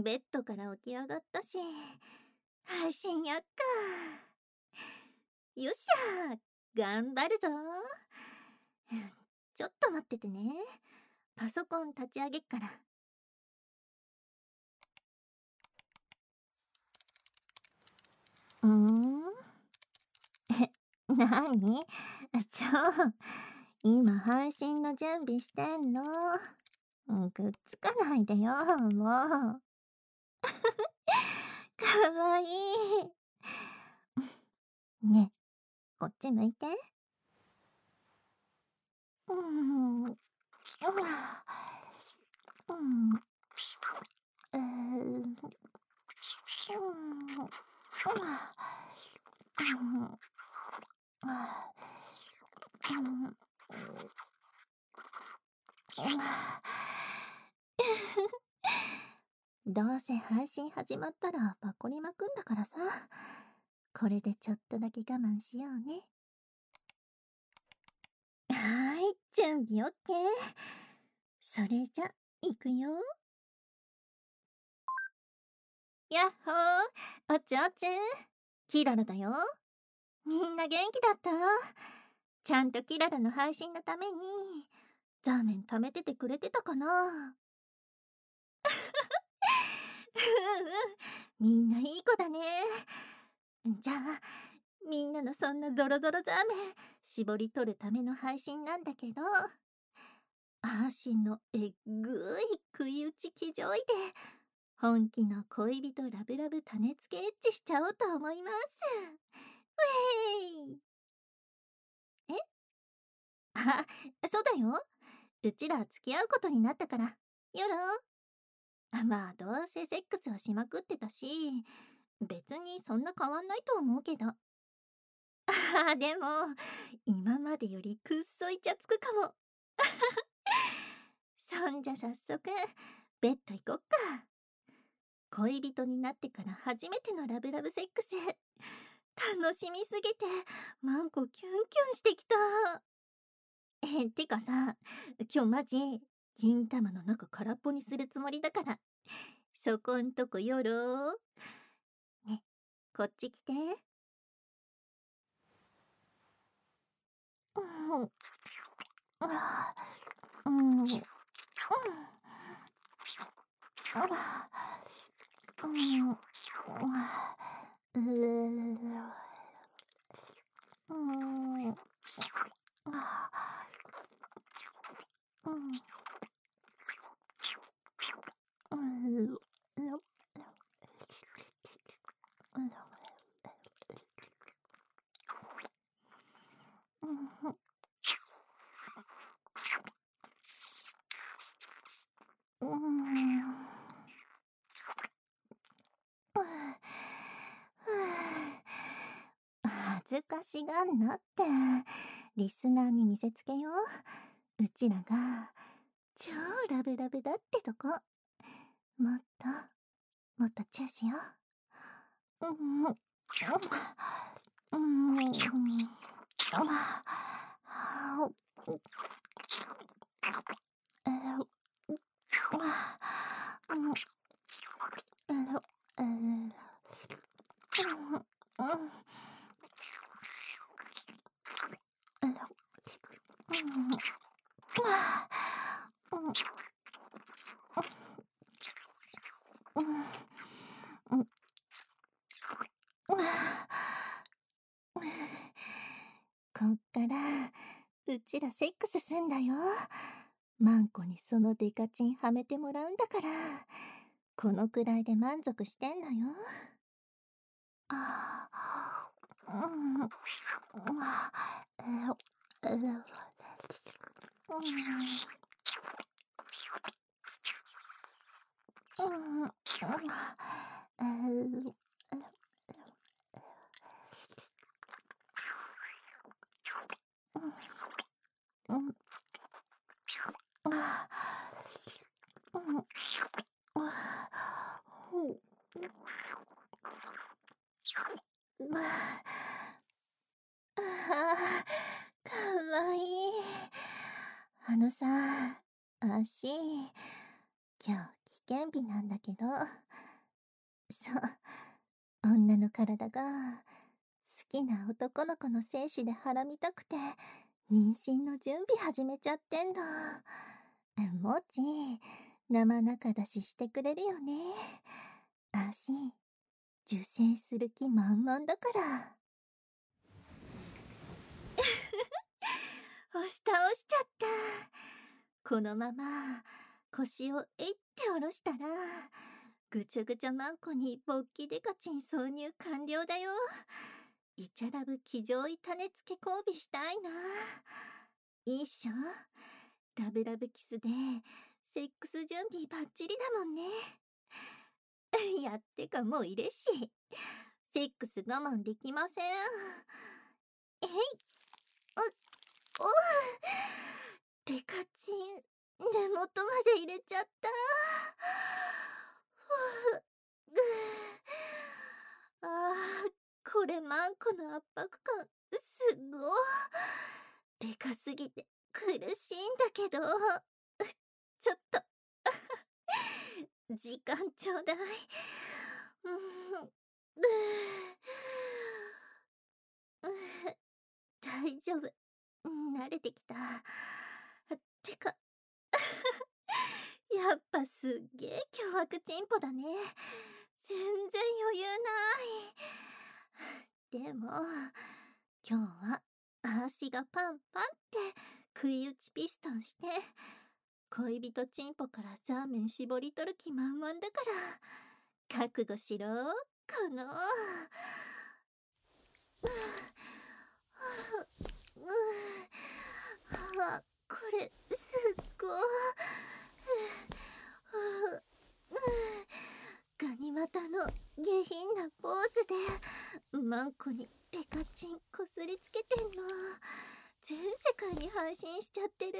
ベッドから起き上がったし、配信やっか。よっしゃ、頑張るぞ。ちょっと待っててね。パソコン立ち上げっから。なに？今配信の準備してんの。くっつかないでよ、もう。かわいい。ねえ、こっち向いて。うん。うん。どうせ配信始まったらパコりまくんだからさ。これでちょっとだけ我慢しようね。はーい、準備 OK。それじゃ、いくよ。やっほー、おっちおっちキララだよ。みんな元気だった？ちゃんとキララの配信のためにザーメン貯めててくれてたかな？みんないい子だね。じゃあみんなのそんなドロドロザーメン絞り取るための配信なんだけど、アーシンのえっぐい食い打ち騎乗位で本気の恋人ラブラブ種付けエッチしちゃおうと思います。ウェーイ。え？あ、そうだよ。うちら付き合うことになったから。よろ。まあどうせセックスはしまくってたし、別にそんな変わんないと思うけど。でも今までよりくっそイチャつくかも。そんじゃ早速ベッド行こっか。恋人になってから初めてのラブラブセックス、楽しみすぎてマンコキュンキュンしてきた。てかさ、今日マジ金玉の中空っぽにするつもりだから、そこんとこよろ。ね、こっち来て。恥ずかしがんなって。リスナーに見せつけよう。うちらが超ラブラブだってとこ。もっともっとチューしよう。こっからうちらセックスすんだよ。マンコにそのデカチンはめてもらうんだから、このくらいで満足してんのよ。かわいい。あのさ、足、今日危験日なんだけど、そう、女の体が好きな男の子の精子で腹見たくて妊娠の準備始めちゃってんの。もち、生中出ししてくれるよね。あし、受精する気満々だから。押し倒しちゃった。このまま腰をえいって下ろしたら、ぐちゃぐちゃマンコに勃起デカチン挿入完了だよ。イチャラブ騎乗位種付け交尾したいな。いいっしょ。ラブラブキスでセックス準備バッチリだもんね。やってかもういれし、セックス我慢できません。えい、おデカチン根元まで入れちゃった。あー、これマンコの圧迫感すごい。でかすぎて苦しいんだけど、ちょっと時間ちょうだい。大丈夫、慣れてきた。てかやっぱすっげえ凶悪チンポだね。全然余裕ない。でも今日は足がパンパンって食い打ちピストンして、恋人チンポからジャーメン絞り取る気満々だから覚悟しろ。このこれすっごい。ガニ股の下品なポーズでマンコにペカチンこすりつけてんの全世界に配信しちゃってる。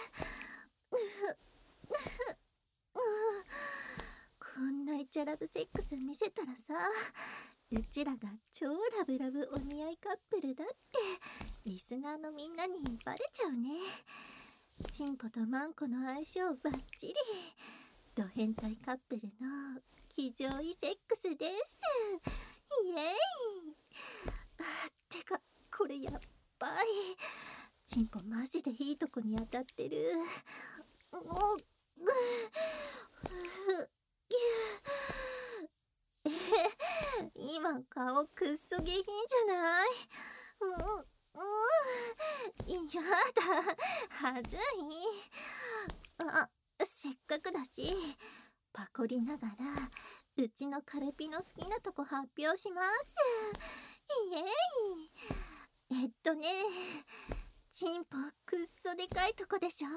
こんなイチャラブセックス見せたらさ、うちらが超ラブラブお似合いカップルだってリスナーのみんなにバレちゃうね。チンポとマンコの相性バッチリ、ド変態カップルの騎乗位セックスです。イエーイ。てかこれやっばい。チンポマジでいいとこに当たってる。今顔くっそ下品じゃない？やだ、はずい。せっかくだしパコりながらうちのカルピの好きなとこ発表します。イエーイ。チンポくっそでかいとこでしょ。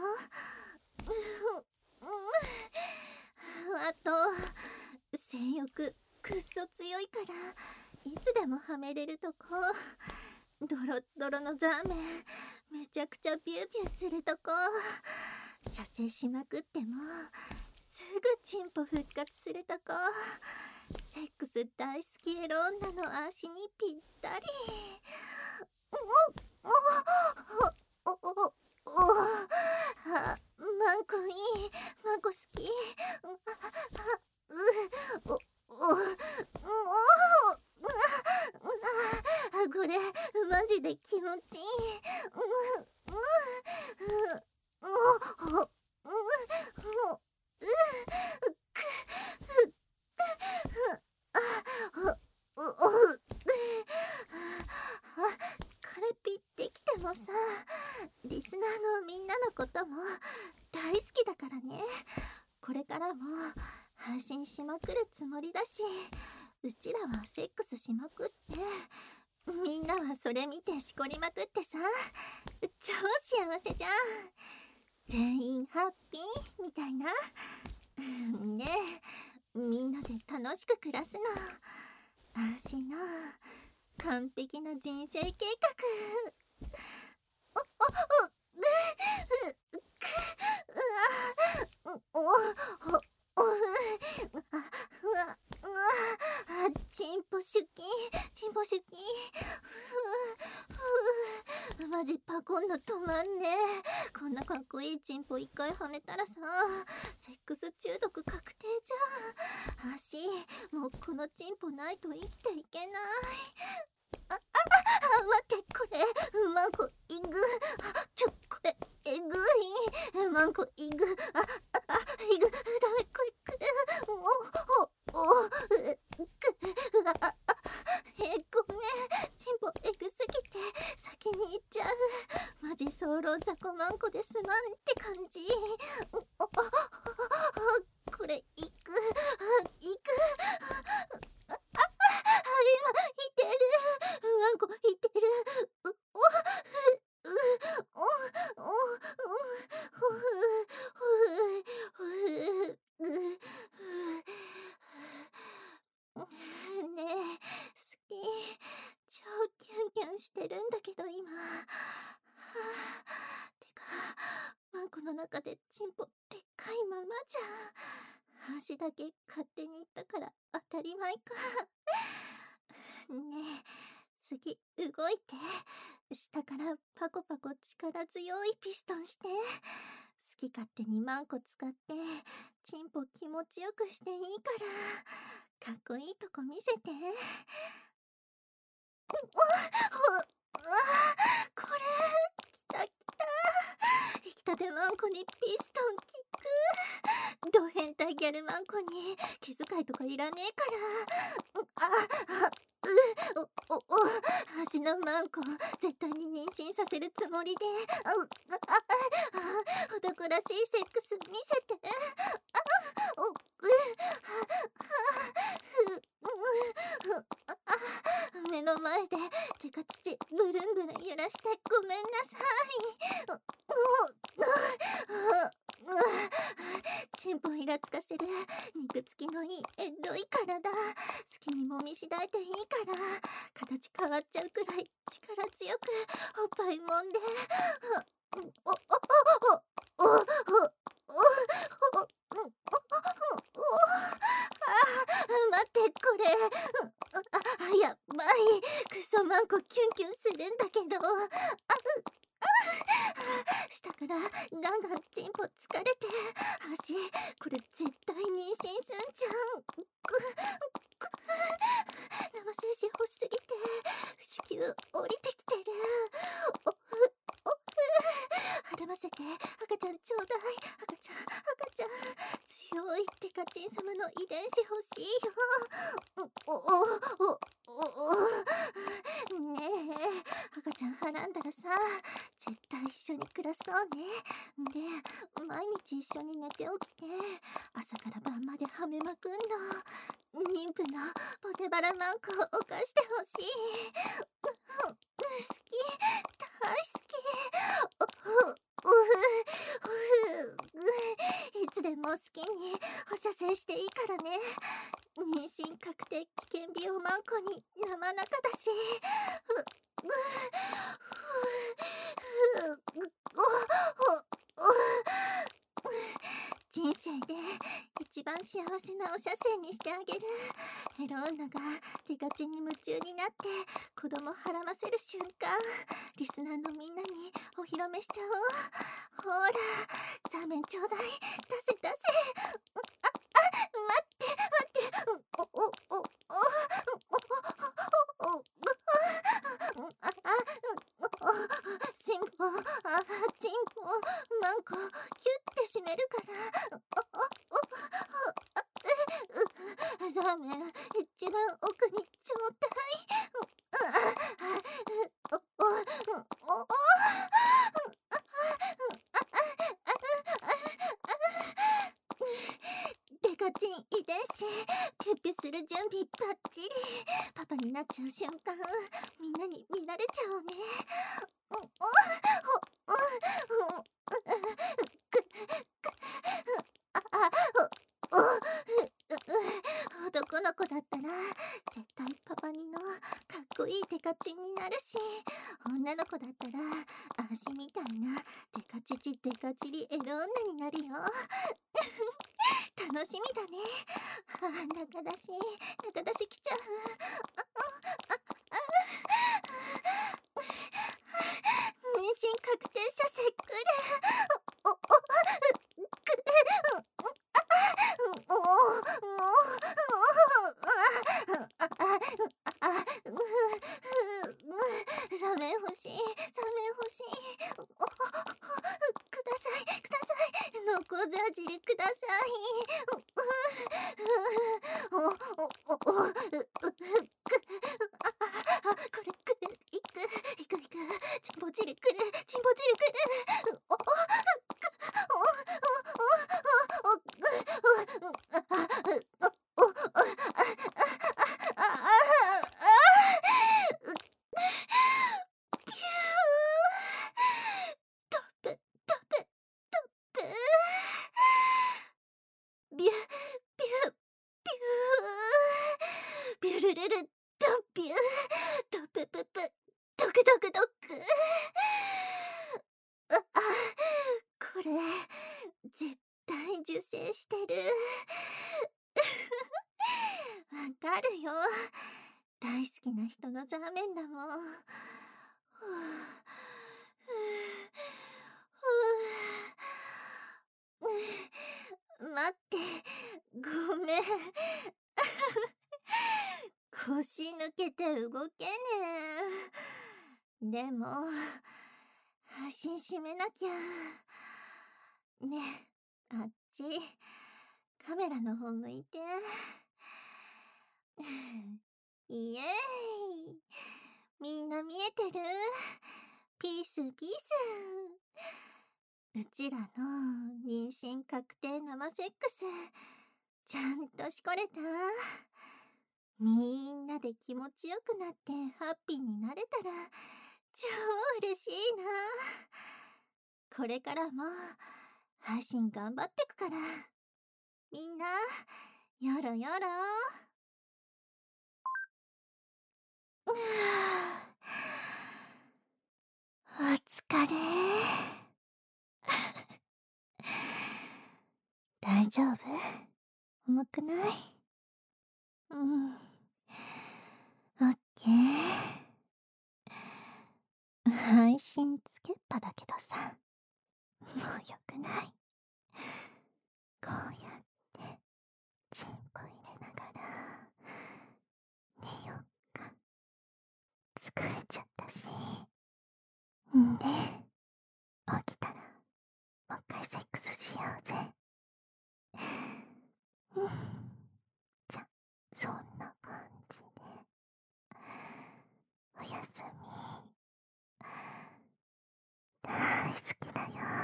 あと性欲くっそ強いからいつでもはめれるとこ、ドロッドロのザーメンめちゃくちゃビュービューするとこ、射精しまくってもすぐチンポ復活するとこ、セックス大好きエロ女の足にぴったり。マンコいい。マンコ好き。これマジで気持ちいい。カルピってきてもさ、リスナーのみんなのことも大好きだからね。これからも配信しまくるつもりだし、うちらはセックスしまくって、みんなはそれ見てしこりまくってさ、超幸せじゃん。全員ハッピーみたいな。ねえ、みんなで楽しく暮らすの私の完璧な人生計画。チンポ出勤、チンポ出勤。 マジパコンの止まんねえ。こんなかっこいいチンポ一回はめたらさ、セックス中毒確定じゃん。足、もうこのチンポないと生きていけない。待って、これマンコイグ。これえぐい。マンコイグ。イグ、ダメ、これくる。ごめん、チンポエグすぎて先に行っちゃう。マジ早漏雑魚マンコですまんって感じ。これいく。今いてる。ワンコいてる。ねえ、好き。超キュンキュンしてるんだけど今。てか、ワンコの中でチンポでっかいままじゃん。足だけ勝手に行ったから当たり前か。ねえ、次動いて。下からパコパコ力強いピストンして。好き勝手にマンコ使ってチンポ気持ちよくしていいから、かっこいいとこ見せて。これきた生きたてマンコにピストンキック。ド変態ギャルマンコに気遣いとかいらねえから。味のマンコ絶対に妊娠させるつもりで。男らしいセックス見せて。目の前でテカチチブルンブルン揺らしてごめんなさい。チンポイラつかせる肉付きのいいエロい体、好きにもみしだいていいから形変わっちゃうくらい力強くおっぱいもんで。待って、これやばい。クソマンコキュンキュンするんだけど。下からガンガンチンポ疲れて。足、これ絶対妊娠すんじゃん。生精子欲しすぎて子宮降りてきてる。励ませて、赤ちゃんちょうだい。赤ちゃん強いテカチン様の遺伝子欲しいよ。ねえ、赤ちゃんはらんだらさ、絶対一緒に暮らそうね。で、毎日一緒に寝て起きて朝から晩まではめまくんの。妊婦のポテバラマンコを犯してほしい。好き、大好き。いつでも好きに放射線していいからね。妊娠確定危険病マンコに生中だし。人生で一番幸せなお写真にしてあげる。エロ女がテカチンに夢中になって子供はらませる瞬間、リスナーのみんなにお披露目しちゃおう。ほら、ザーメンちょうだい。出せ。待って。チンポ、マンコ、キュッて締めるから。ザーメン、一番奥にちょうだい。デカチン遺伝子、ピュッピュする準備バッチリ。パパになっちゃう瞬間、みんなに見られちゃうね。男の子だったら絶対パパにのかっこいいデカチンになるし、女の子だったら足みたいなデカチチデカチリエロ女になるよ。楽しみだね。中出し来ちゃう。ねも汁くる、ちんも汁くる。おお、ピュー。トップトップトップ。ビュビュビュビュルルルドビュドプププドクドクドク。これ絶対受精してる。わかるよ、大好きな人のザーメンだもん。待って、ごめん。腰抜けて動けねえ。でも足締めなきゃ。ねえ、あっちカメラの方向いて。イエーイ、みんな見えてる？ピースピース。うちらの妊娠確定生セックスちゃんとしこれた？みんなで気持ちよくなってハッピーになれたら超嬉しいな。これからも配信頑張ってくから、みんなよろよろ。お疲れ。大丈夫？重くない？うん。オッケー。配信つけっぱだけどさ、もうよくない？こうやってチンポ入れながら寝よっか。疲れちゃったし。んで、起きたらもう一回セックスしようぜ。うん。じゃ、そんな感じで。おやすみ。大好きだよ。